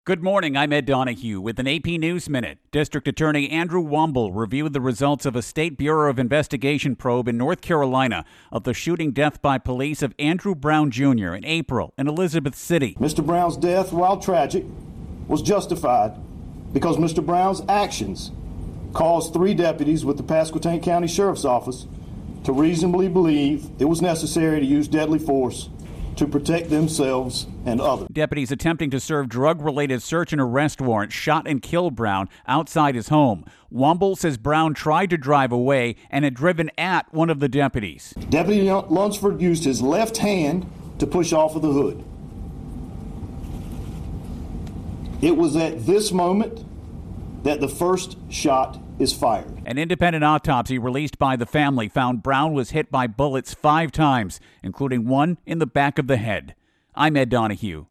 Good morning, I'm Ed Donahue with an AP News Minute. District Attorney Andrew Womble reviewed the results of a State Bureau of Investigation probe in North Carolina of the shooting death by police of Andrew Brown Jr. in April in Elizabeth City. Mr. Brown's death, while tragic, was justified because Mr. Brown's actions caused 3 deputies with the Pasquotank County Sheriff's Office to reasonably believe it was necessary to use deadly force to protect themselves and others. Deputies attempting to serve drug-related search and arrest warrants shot and killed Brown outside his home. Womble says Brown tried to drive away and had driven at one of the deputies. Deputy Lunsford used his left hand to push off of the hood. It was at this moment that the first shot is fired. An independent autopsy released by the family found Brown was hit by bullets 5 times, including one in the back of the head. I'm Ed Donahue.